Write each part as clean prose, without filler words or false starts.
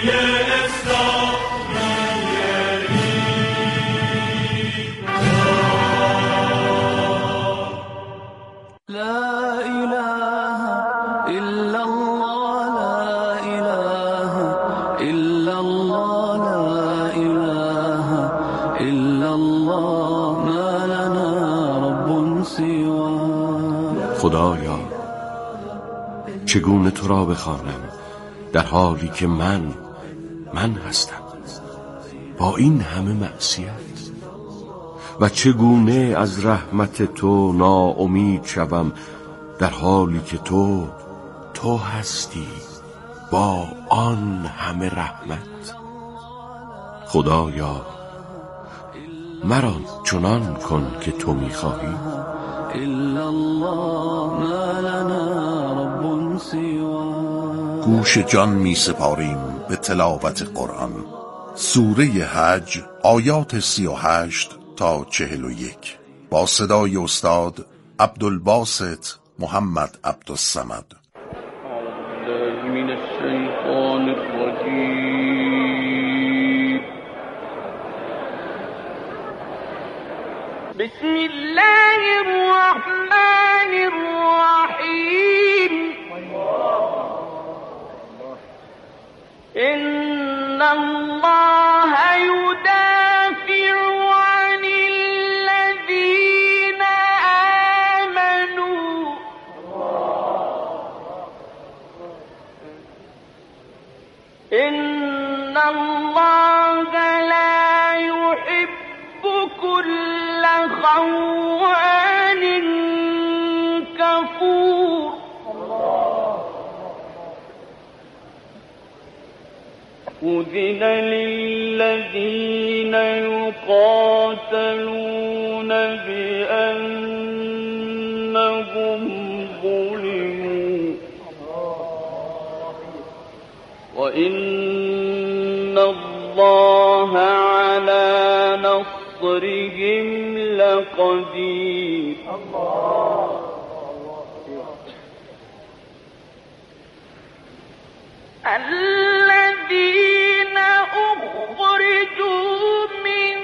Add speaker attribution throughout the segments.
Speaker 1: خدایا چگونه تو را بخوانم در حالی که من هستم با این همه معصیت، و چگونه از رحمت تو ناامید شوم در حالی که تو هستی با آن همه رحمت. خدایا مرا چنان کن که تو می‌خواهی.
Speaker 2: گوش جان می سپاریم به تلاوت قرآن. سوره حج آیات 38 تا 41 با صدای استاد عبدالباسط محمد عبدالصمد.
Speaker 3: بسم الله الرحمن الرحیم. ان الله يدافع عن الذين آمنوا ان الله لا يحب كل خوان كفور. أذن للذين يقاتلون بأنهم ظلموا وإن الله على نصرهم لقدير. الذين أخرجوا من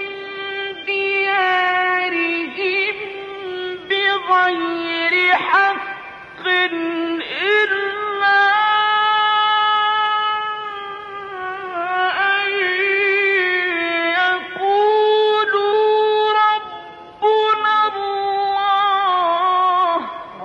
Speaker 3: ديارهم بغير حق إلا أن يقولوا ربنا الله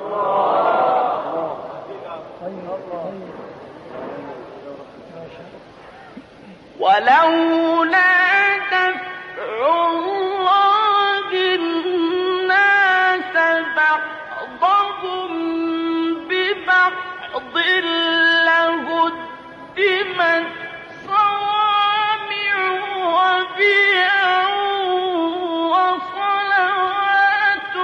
Speaker 3: ولولا دفع الله الناس بعضهم ببعض لهدمت صوامع وبيع وصلوات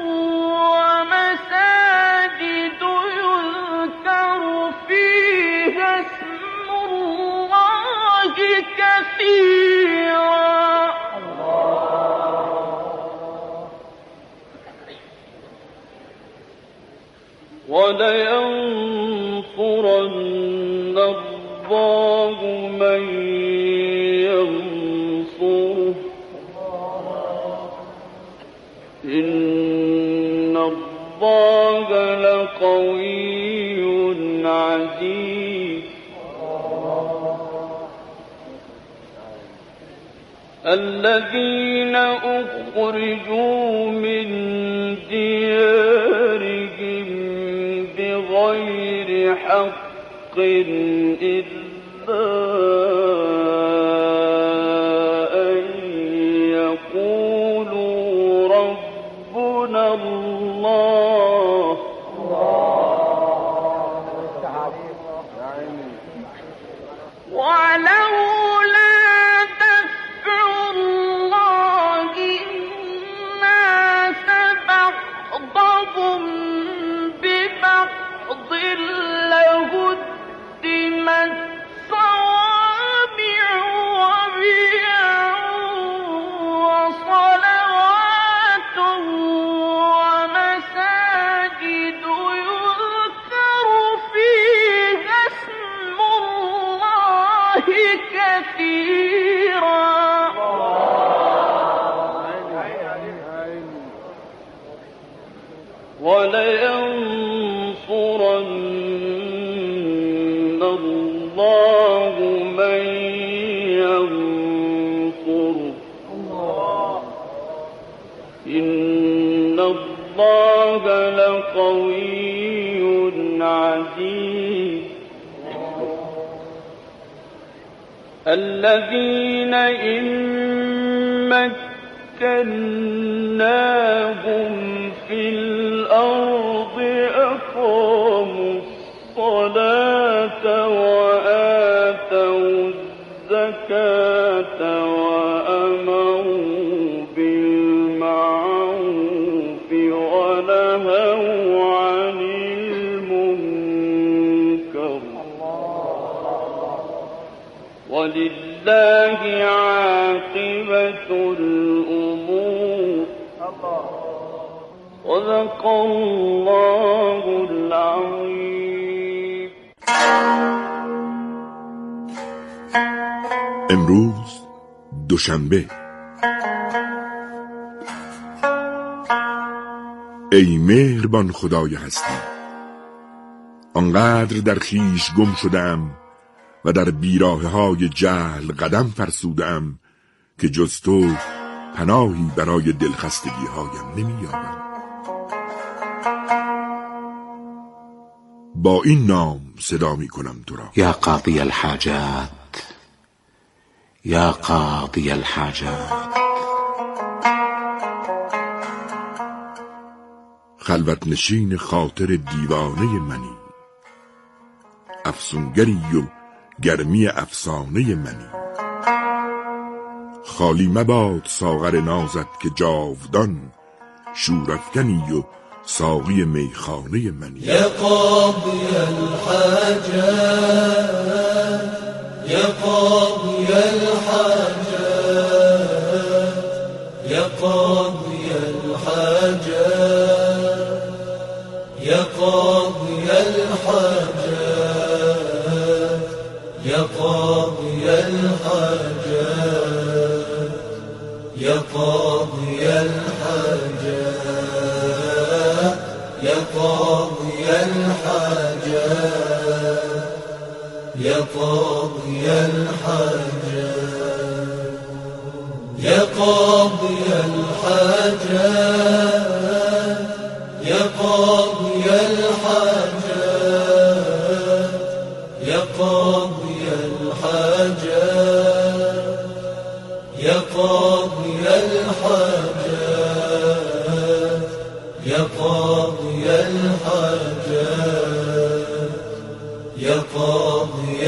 Speaker 3: ومساجد يذكر فيها اسم الله كثيرا ولينصرن الله من ينصره إن الله لقوي عزيز. الذين أخرجوا من ديارهم بغير حق إلا أن يقولوا ربنا الله ولولا دفع الله الناس بعضهم ببعض لهدمت صوامع وبيع وصلوات ومساجد يذكر فيها اسم الله كثيرا ولينصرن الله من ينصره إن الله لقوي عزيز الذين إن مكناهم في الأرض أقاموا الصلاة وآتوا الزكاة وأمروا بالمعروف ونهوا عن المنكر ولله عاقبة الأمور صدق الله العظيم.
Speaker 2: امروز دوشنبه. ای مهربان خدای هستی، آنقدر در خیش گم شدم و در بیراهه‌های جهل قدم فرسودم که جز تو پناهی برای دلخستگی‌هایم نمی‌یابم. با این نام صدا می‌کنم تو را:
Speaker 4: یا قاضی الحاجات، یا قاضی الحاجات.
Speaker 2: خلوت نشین خاطر دیوانه منی، افسونگری و گرمی افسانه منی. خالی مباد ساغر نازت که جاودان شورافکنی و ساقی میخانه منی.
Speaker 5: یا قاضی الحاجات، یا قاضی الحاجات، یا قاضی الحاجات، یا قاضی الحاجات، یا قاضی الحاجات، یا قاضی الحاجات، یا قاضی الحاجات، یا قاضی الحاجات، یا قاضی الحاجات، یا قاضی الحاجات، یا قاضی الحاجات، یا قاضی الحاجات، یا قاضی الحاجات، یا قاضی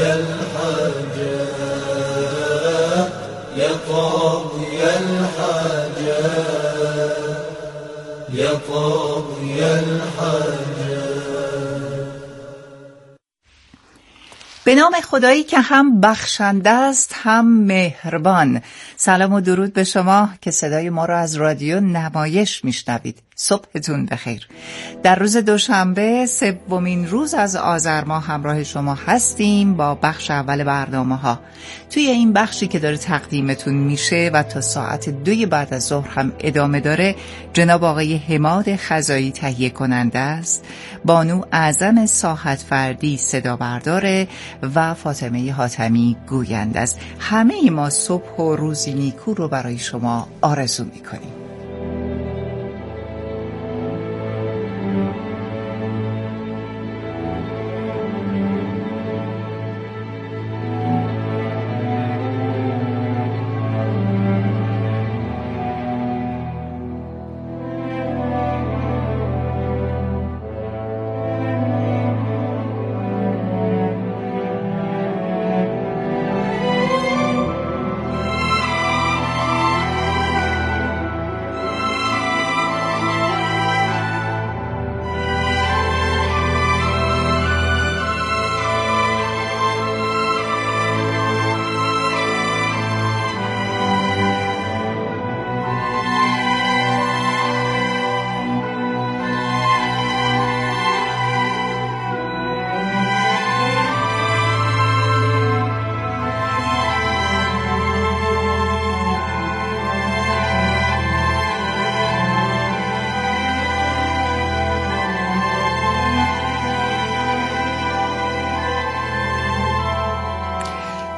Speaker 5: الحاجات، یا قاضی الحاجات، یا قاضی الحاجات.
Speaker 6: به نام خدایی که هم بخشنده است هم مهربان. سلام و درود به شما که صدای ما را از رادیو نمایش میشنوید. صبحتون بخیر. در روز دوشنبه سومین روز از آذر ماه همراه شما هستیم با بخش اول برنامه‌ها. توی این بخشی که داره تقدیمتون میشه و تا ساعت 2 بعد از ظهر هم ادامه داره، جناب آقای حماد خزایی تهیه کننده است، بانو اعظم ساحت فردی صدا برداره و فاطمه حاتمی گوینده است. همه ما صبح و روزی نیکو رو برای شما آرزو میکنیم.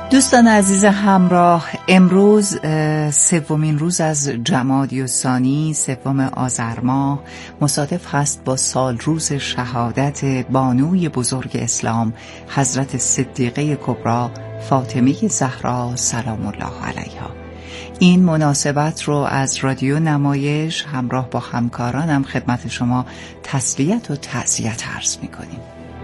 Speaker 6: دوستان عزیز همراه، امروز سومین روز از جمادی الثانی، سوم آذر ماه، مصادف هست با سال روز شهادت بانوی بزرگ اسلام حضرت صدیقه کبری فاطمه زهرا سلام الله علیها. این مناسبت رو از رادیو نمایش همراه با همکارانم خدمت شما تسلیت و تعزیت عرض می‌کنیم.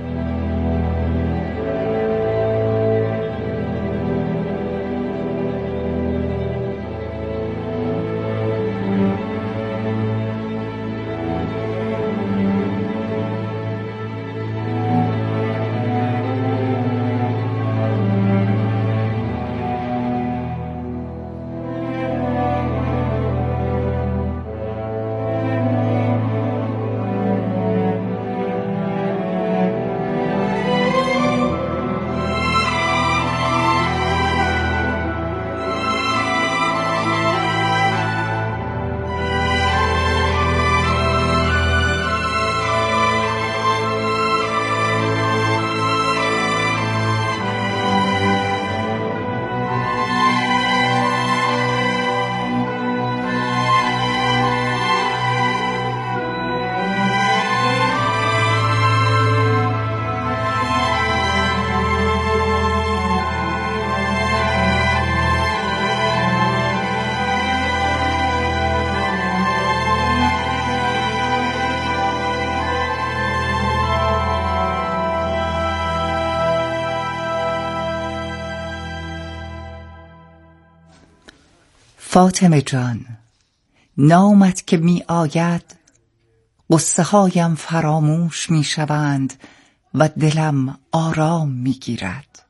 Speaker 6: فاطمه جان، نامت که می آید قصه هایم فراموش می شوند و دلم آرام می گیرد.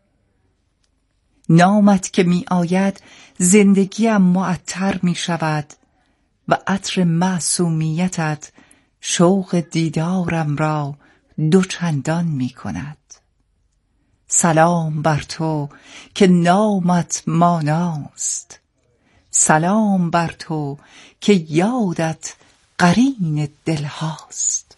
Speaker 6: نامت که می آید زندگیم معطر می شود و عطر معصومیتت شوق دیدارم را دوچندان می کند. سلام بر تو که نامت ماناست، سلام بر تو که یادت قرین دل هاست.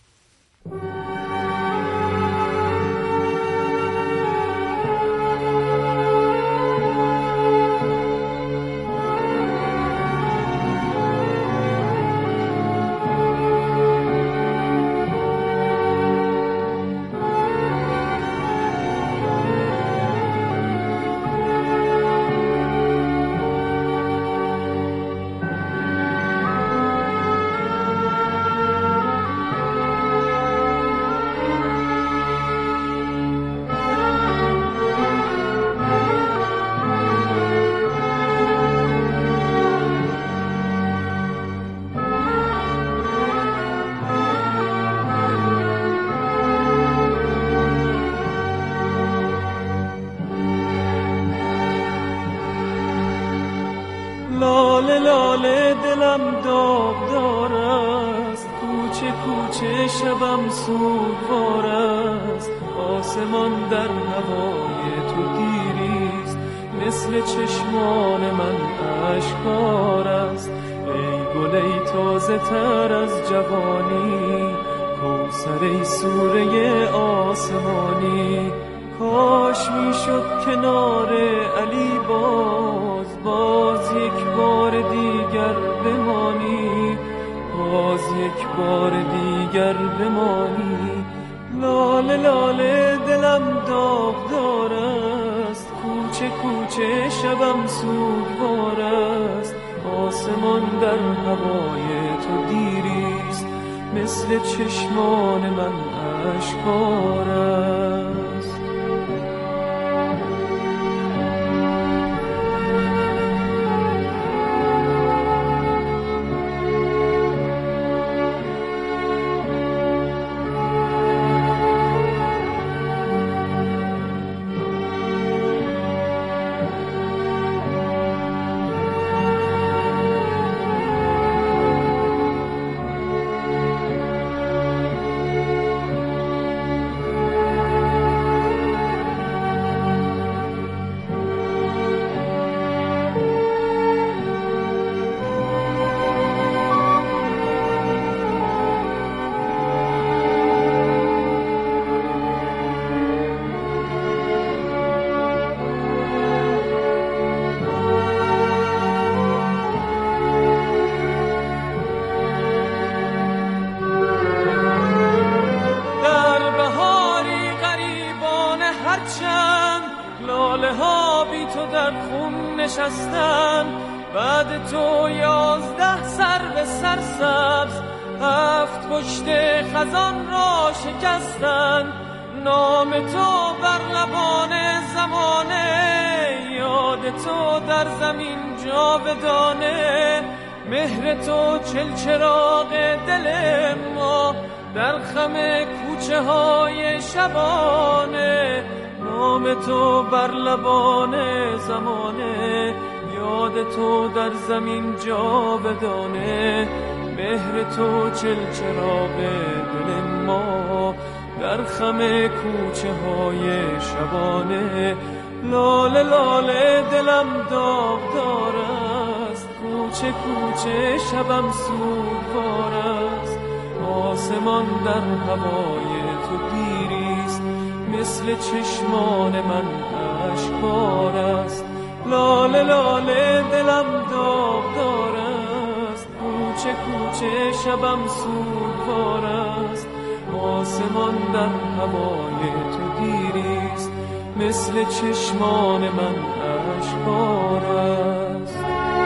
Speaker 7: لاله لاله دلم داغدار است، کوچه کوچه شبم سوگوار است. آسمان در هوای تو دیریست، مثل چشمان من اشکبار است. ای گل ای تازه تر از جوانی، کوثر ای سوره آسمانی. کاش میشد کنار علی باز یک بار دیگر بمانی، باز یک بار دیگر بمانی. لاله لاله دلم داغدار است، کوچه کوچه شبم سوگوار است. آسمان در هوای تو دیریست، مثل چشمان من اشکبار است. ها بی تو در خون نشستن، بعد تو 11 سرو سرسبز 7 پشت خزان را شکستن. نام تو بر لبان زمانه، یاد تو در زمین جاودانه. مهر تو چلچراغ دل ما در خم کوچه های شبانه. نام تو بر لبان زمانه، یاد تو در زمین جاودانه. مهر تو چلچراغ دل ما در خم کوچه های شبانه. لاله لاله دلم داغدار است، کوچه کوچه شبم سوگوار است. آسمان در هوای تو دیریست، مثل چشمان من اشکبار است. لاله لاله دلم داغدار است، کوچه کوچه شبم سوگوار است. آسمان در هوای تو دیریست، مثل چشمان من اشکبار است.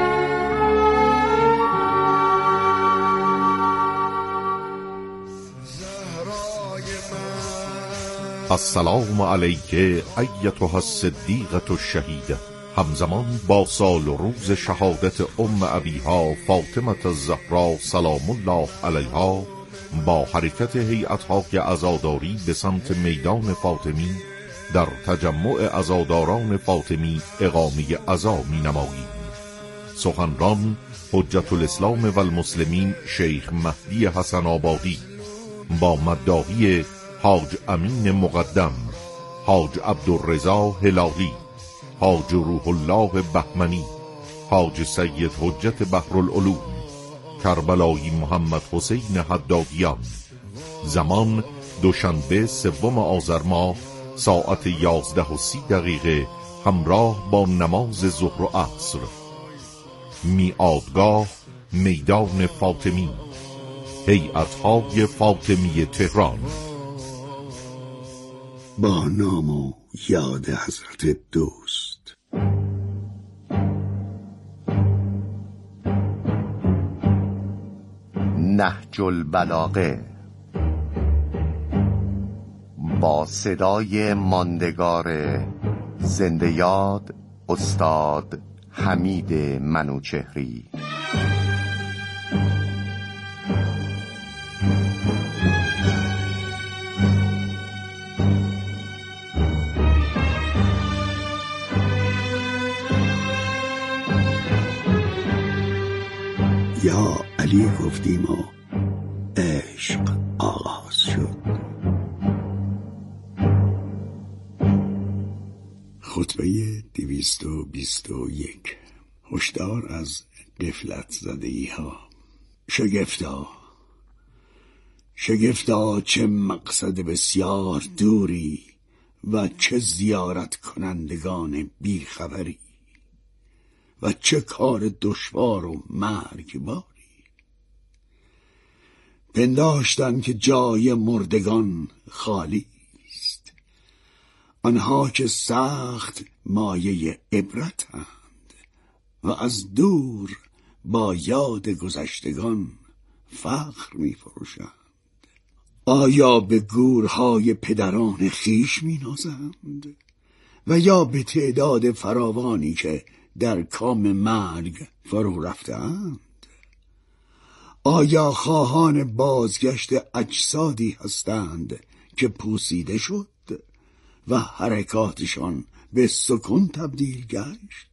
Speaker 8: السلام علیک ایتها الصدیقة الشهیده. همزمان با سال و روز شهادت ابیها فاطمه الزهرا سلام الله علیها، با حرکت هیئت‌های عزاداری به سمت میدان فاطمی در تجمع عزاداران فاطمی اقامه عزا می‌نماییم. سخنران حجت الاسلام و المسلمین شیخ مهدی حسن آبادی با مداحی حاج امین مقدم، حاج عبدالرضا هلالی، حاج روح الله بهمنی، حاج سید حجت بحرالعلوم، کربلایی محمد حسین حدادیان. زمان دوشنبه 3 آذر ماه ساعت 11:30 همراه با نماز ظهر و عصر. میعادگاه میدان فاطمی، هیئت‌های فاطمی تهران.
Speaker 9: با نام و یاد حضرت دوست.
Speaker 10: نهج البلاغه با صدای ماندگار زنده یاد استاد حمید منوچهری.
Speaker 9: یا علی گفتیم و عشق آغاز شد. خطبه 221. هشدار از غفلت زدگی ها. شگفتا چه مقصد بسیار دوری و چه زیارت کنندگان بیخبری و چه کار دشوار و مرگباری. پنداشتن که جای مردگان خالی است، آنها که سخت مایه عبرتند و از دور با یاد گذشتگان فخر می فروشند. آیا به گورهای پدران خیش می نازند و یا به تعداد فراوانی که در کام مرگ فرو رفتند؟ آیا خواهان بازگشت اجسادی هستند که پوسیده شد و حرکاتشان به سکون تبدیل گشت؟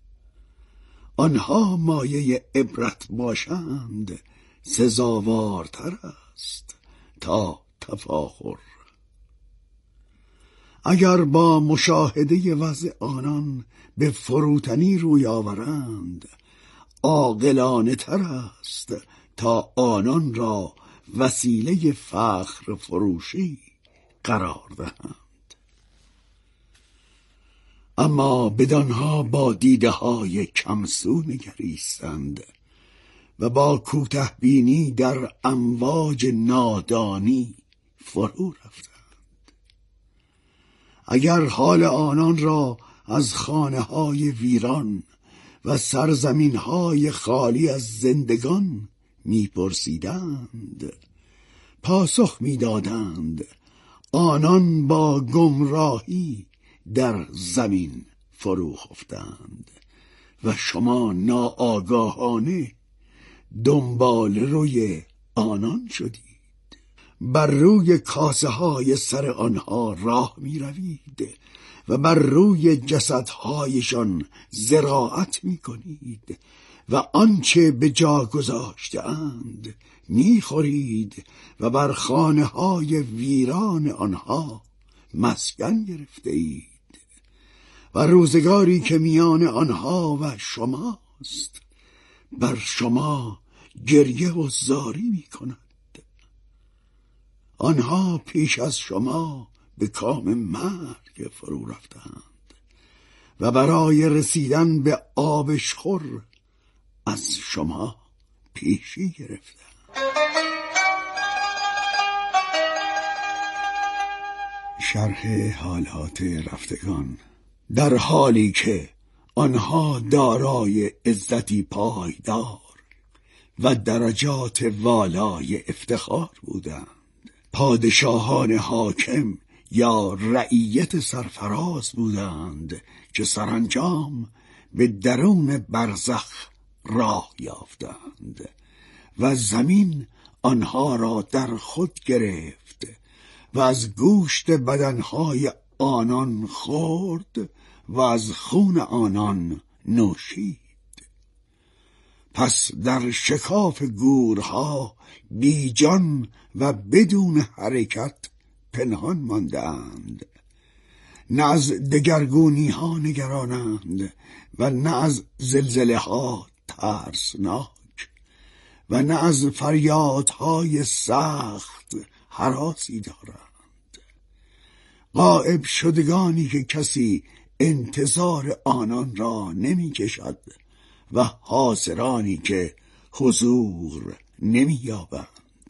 Speaker 9: آنها مایه عبرت باشند سزاوارتر است تا تفاخر. اگر با مشاهده وضع آنان به فروتنی روی آورند، عاقلانه تر است تا آنان را وسیله فخر فروشی قرار دهند. اما بدانها با دیده های کمسو نگریستند و با کوته بینی در امواج نادانی فرو رفتند. اگر حال آنان را از خانه های ویران و سرزمین های خالی از زندگان می‌پرسیدند، پاسخ می‌دادند آنان با گمراهی در زمین فرو خفتند و شما ناآگاهانه دنبال روی آنان شدید. بر روی کاسه های سر آنها راه می روید و بر روی جسدهایشان زراعت می کنید و آنچه به جا گذاشته‌اند می خورید و بر خانه های ویران آنها مسکن گرفته اید و روزگاری که میان آنها و شماست بر شما گریه و زاری می کند. آنها پیش از شما به کام مرگ فرو رفتند و برای رسیدن به آبشخور از شما پیشی گرفتند. شرح حالات رفتگان. در حالی که آنها دارای عزتی پایدار و درجات والای افتخار بودند، پادشاهان حاکم یا رعیت سرفراز بودند که سرانجام به درون برزخ راه یافتند و زمین آنها را در خود گرفت و از گوشت بدنهای آنان خورد و از خون آنان نوشید. پس در شکاف گورها بی جان و بدون حرکت پنهان ماندند، نه از دگرگونی ها نگرانند و نه از زلزله ها ترسناک و نه از فریادهای سخت هراسی دارند. غائب شدگانی که کسی انتظار آنان را نمی کشد و حاضرانی که حضور نمی یابند.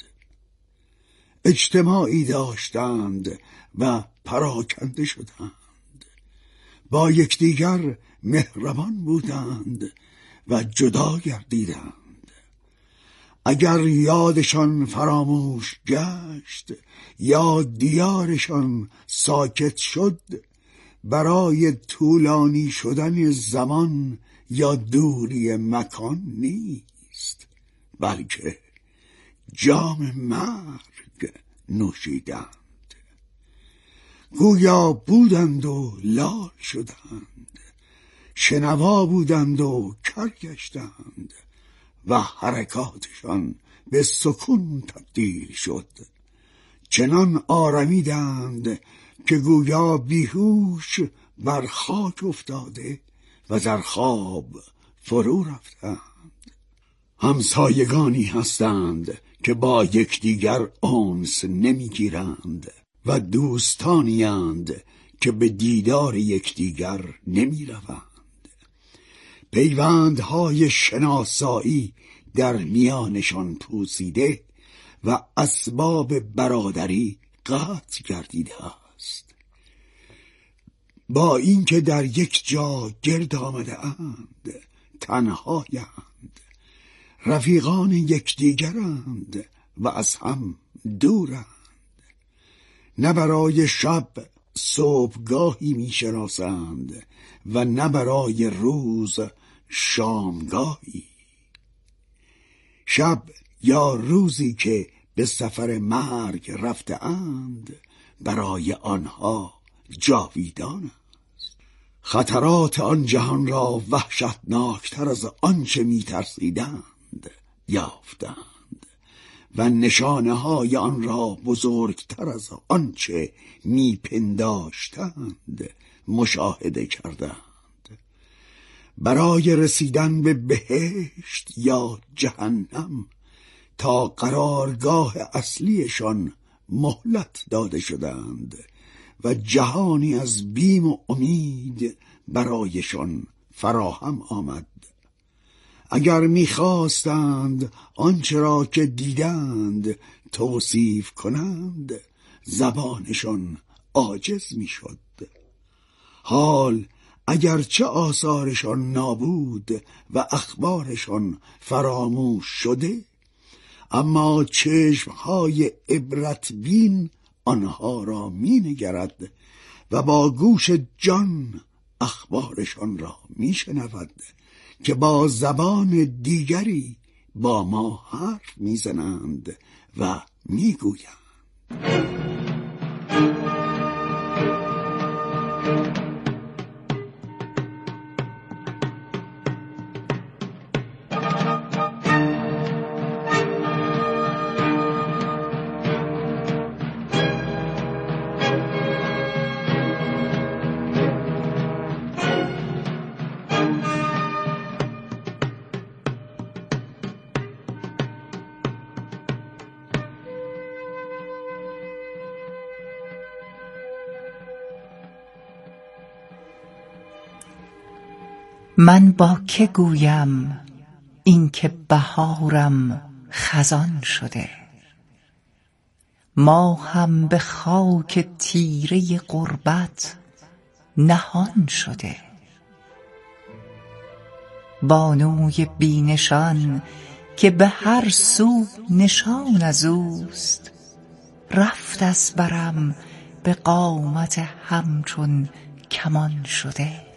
Speaker 9: اجتماعی داشتند و پراکنده شدند، با یکدیگر مهربان بودند و جدا گردیدند. اگر یادشان فراموش گشت یا دیارشان ساکت شد، برای طولانی شدن زمان یا دوری مکان نیست، بلکه جام مرگ نوشیدند. گویا بودند و لال شدند، شنوا بودند و کر گشتند و حرکاتشان به سکون تبدیل شد. چنان آرمیدند که گویا بیهوش بر خاک افتاده و در خواب فرو رفتند. همسایگانی هستند که با یکدیگر انس نمیگیرند و دوستانی اند که به دیدار یکدیگر نمیروند. پیوندهای شناسایی در میانشان پوسیده و اسباب برادری قطع گردیده است. با اینکه در یک جا گرد آمده اند، تنهایند، رفیقان یکدیگرند و از هم دورند. نه برای شب صبحگاهی میشناسند و نه برای روز شامگاهی. شب یا روزی که به سفر مرگ رفته اند برای آنها جاویدان است. خطرات آن جهان را وحشتناکتر از آنچه می‌ترسیدند یافتند و نشانه های آن را بزرگتر از آنچه می‌پنداشتند مشاهده کردند. برای رسیدن به بهشت یا جهنم تا قرارگاه اصلیشان مهلت داده شدند و جهانی از بیم و امید برایشان فراهم آمد. اگر می‌خواستند آنچه را که دیدند توصیف کنند، زبانشان عاجز می‌شد. حال اگرچه آثارشان نابود و اخبارشان فراموش شده، اما چشمهای عبرت بین آنها را می نگرد و با گوش جان اخبارشان را می شنود که با زبان دیگری با ما حرف می زنند و می گویند.
Speaker 6: من با که گویم این که بهارم خزان شده، ما هم به خاک تیره غربت نهان شده. بانوی بینشان که به هر سو نشان از اوست، رفت از برم به قامت همچون کمان شده.